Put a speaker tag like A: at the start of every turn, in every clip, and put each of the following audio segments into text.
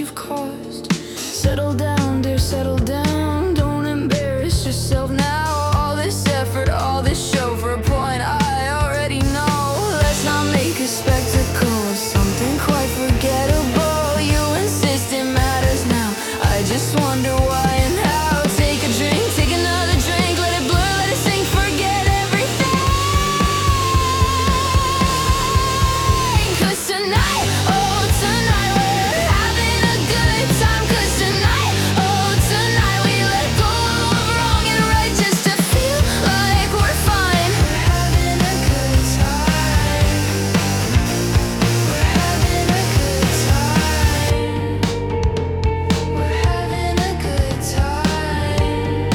A: you've caused. Settle down, dear, settle down. Don't embarrass yourself now. All this effort, all this show for a point I already know. Let's not make a spectacle of something quite forgettable. You insist it matters now. I just wonder why and how. Take a drink, take another drink. Let it blur, let it sink, forget everything. 'Cause tonight, oh tonight, we're having a good time. 'Cause tonight, oh tonight, we let go of wrong and right just to feel like we're fine. We're having a good time. We're having a good time. We're having a good time.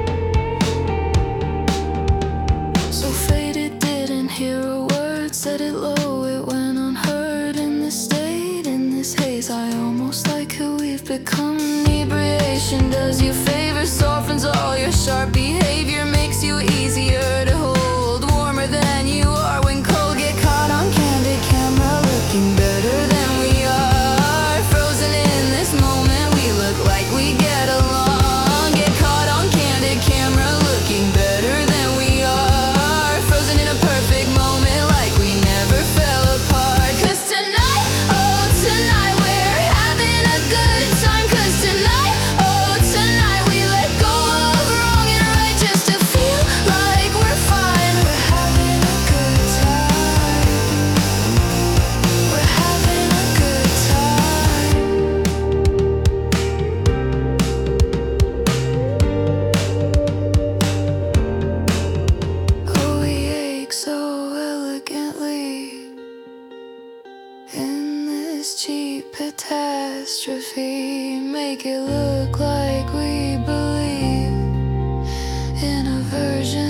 A: So faded, didn't hear a word. Said it low, it went unheard. In this state, in this haze, I almost like who we've become. Inebriation does you favors, softens all your sharp behavior, makes you easier to hold, warmer than you are when cold. Get caught on candid camera, looking better than we are. Frozen in this moment, we look like we get along. Get caught on candid camera, looking better than we are. Frozen in a perfect moment, like we never fell apart. 'Cause tonight, oh tonight, we're having a good time. 'Cause tonight, oh tonight, we let go of wrong and right just to feel like we're fine. We're having a good time. We're having a good time. Oh, we ache so elegantly in this cheap catastrophe. Make it look like we believe in a version